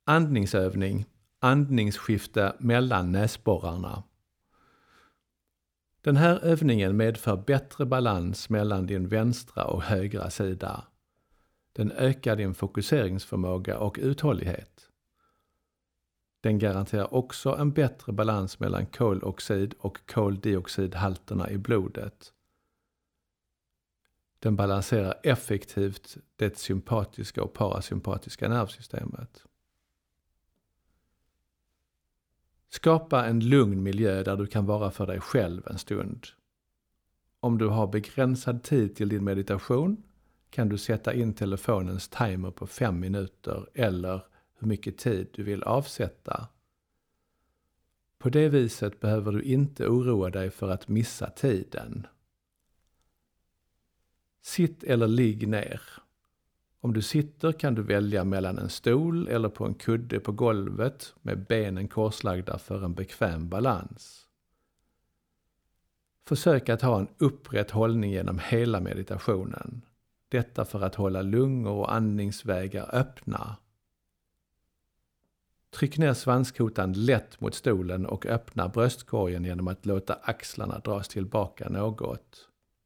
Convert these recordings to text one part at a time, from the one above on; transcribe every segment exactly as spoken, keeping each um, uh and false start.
Andningsövning, andningsskifte mellan näsborrarna. Den här övningen medför bättre balans mellan din vänstra och högra sida. Den ökar din fokuseringsförmåga och uthållighet. Den garanterar också en bättre balans mellan koloxid och koldioxidhalterna i blodet. Den balanserar effektivt det sympatiska och parasympatiska nervsystemet. Skapa en lugn miljö där du kan vara för dig själv en stund. Om du har begränsad tid till din meditation kan du sätta in telefonens timer på fem minuter eller hur mycket tid du vill avsätta. På det viset behöver du inte oroa dig för att missa tiden. Sitt eller ligg ner. Om du sitter kan du välja mellan en stol eller på en kudde på golvet med benen korslagda för en bekväm balans. Försök att ha en upprätt hållning genom hela meditationen. Detta för att hålla lungor och andningsvägar öppna. Tryck ner svanskotan lätt mot stolen och öppna bröstkorgen genom att låta axlarna dras tillbaka något.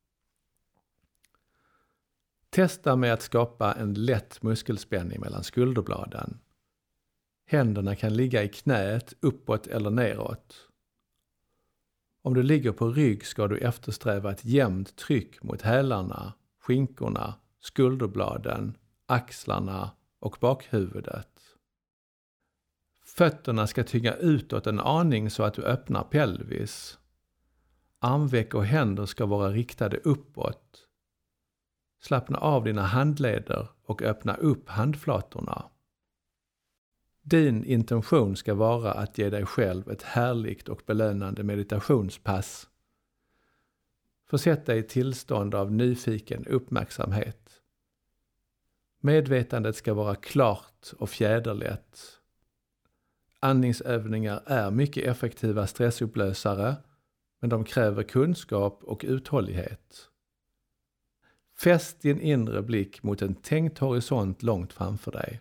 Testa med att skapa en lätt muskelspänning mellan skulderbladen. Händerna kan ligga i knät uppåt eller neråt. Om du ligger på rygg ska du eftersträva ett jämnt tryck mot hälarna, skinkorna, skulderbladen, axlarna och bakhuvudet. Fötterna ska tynga utåt en aning så att du öppnar pelvis. Armveck och händer ska vara riktade uppåt. Slappna av dina handleder och öppna upp handflatorna. Din intention ska vara att ge dig själv ett härligt och belönande meditationspass. Försätt dig i tillstånd av nyfiken uppmärksamhet. Medvetandet ska vara klart och fjäderlätt. Andningsövningar är mycket effektiva stressupplösare, men de kräver kunskap och uthållighet. Fäst din inre blick mot en tänkt horisont långt framför dig.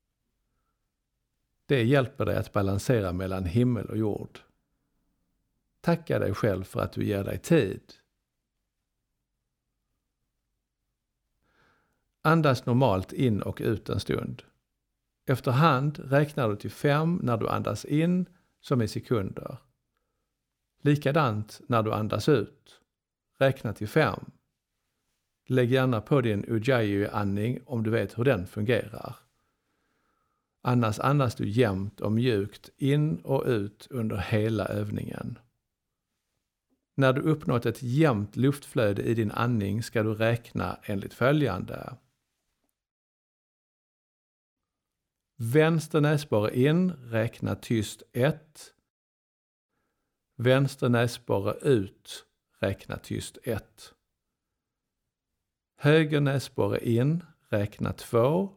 Det hjälper dig att balansera mellan himmel och jord. Tacka dig själv för att du ger dig tid. Andas normalt in och ut en stund. Efterhand räknar du till fem när du andas in som i sekunder. Likadant när du andas ut. Räkna till fem. Lägg gärna på din Ujjayi-andning om du vet hur den fungerar. Annars andas du jämnt och mjukt in och ut under hela övningen. När du uppnått ett jämnt luftflöde i din andning ska du räkna enligt följande. Vänster näsborre in, räkna tyst ett. Vänster näsborre ut, räkna tyst ett. Höger näsborre in, räkna två.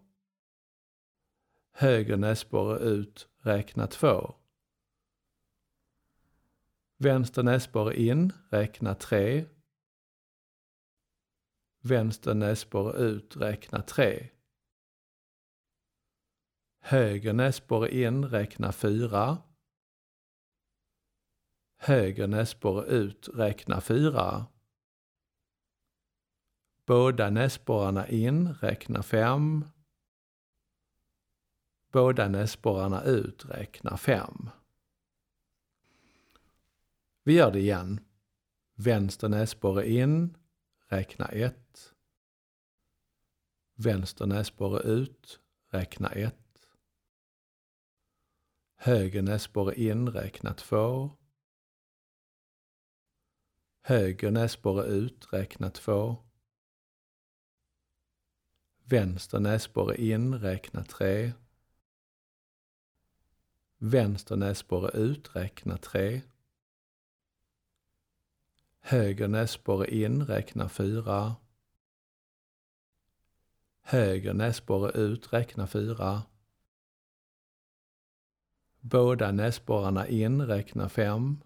Höger näsborre ut, räkna två. Vänster näsborre in, räkna tre. Vänster näsborre ut, räkna tre. Höger näsborre in, räkna fyra. Höger näsborre ut, räkna fyra. Båda näsborrarna in, räkna fem. Båda näsborrarna ut, räkna fem. Vi gör det igen. Vänster näsborre in, räkna ett. Vänster näsborre ut, räkna ett. Höger näsborre in, räkna två. Höger näsborre ut, räkna två. Vänster näsborre in, räkna tre. Vänster näsborre ut, räkna tre. Höger näsborre in, räkna fyra. Höger näsborre ut, räkna fyra. Båda näsborrarna in, räkna fem.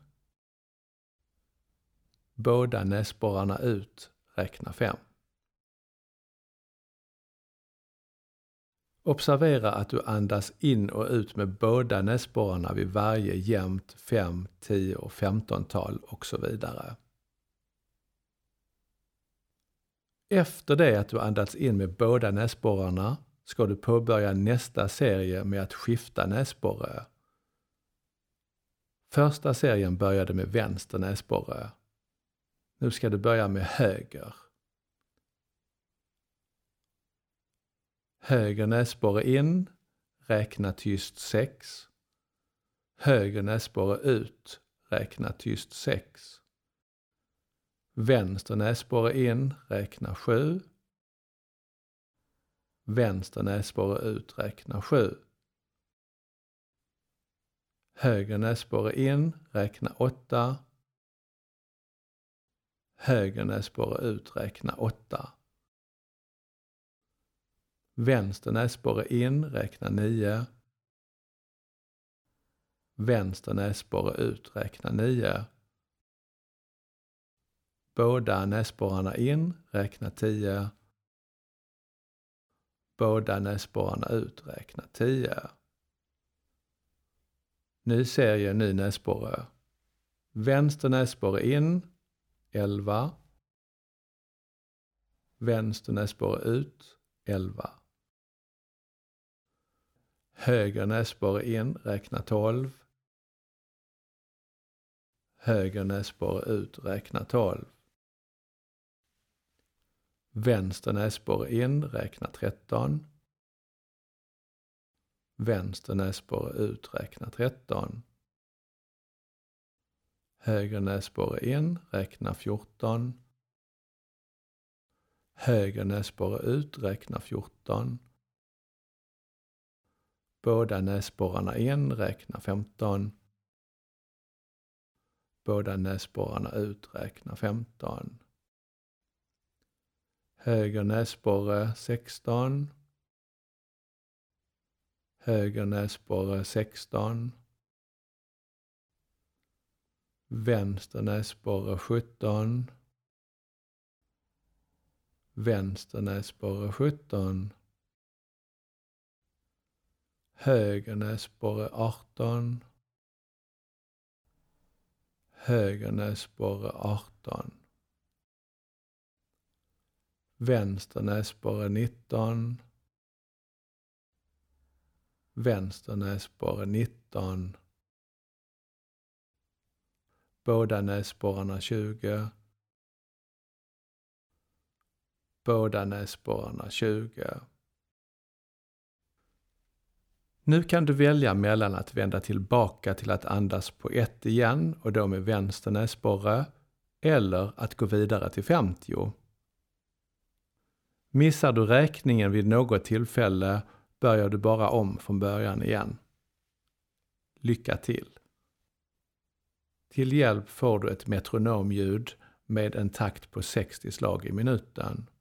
Båda näsborrarna ut, räkna fem. Observera att du andas in och ut med båda näsborrarna vid varje jämnt fem, tio och femton-tal och så vidare. Efter det att du andats in med båda näsborrarna ska du påbörja nästa serie med att skifta näsborre. Första serien började med vänster näsborre. Nu ska du börja med höger. Höger näsborre in, räkna tyst sex. Höger näsborre ut, räkna tyst sex. Vänster näsborre in, räkna sju. Vänster näsborre ut, räkna sju. Höger näsborre in, räkna åtta. Höger näsborre ut, räkna åtta. Vänster näsborre in, räkna nio. Vänster näsborre ut, räkna nio. Båda näsborrarna in, räkna tio. Båda näsborrarna ut, räkna tio. Ny serie, ny näsborre. Vänster näsborre in, elva. Vänster näsborre ut, elva. Höger näsborre in, räkna tolv. Höger näsborre ut, räkna tolv. Vänster näsborre in, räkna tretton. Vänster näsborre ut, räkna tretton. Höger näsborre in, räkna fjorton. Höger näsborre ut, räkna fjorton. Båda näsborrarna in, räkna femton. Båda näsborrarna ut, räkna femton. Höger näsborre sexton. Höger näsborre sexton. Vänster näsborre sjutton. Vänster näsborre sjutton. Höger näsborre arton. Höger näsborre arton. Vänster näsborre nitton. Vänster näsborre nitton. Båda näsborrarna tjugo. Båda näsborrarna tjugo. Nu kan du välja mellan att vända tillbaka till att andas på ett igen och då med vänster näsborre, eller att gå vidare till femtio. Missar du räkningen vid något tillfälle börjar du bara om från början igen. Lycka till! Till hjälp får du ett metronomljud med en takt på sextio slag i minuten.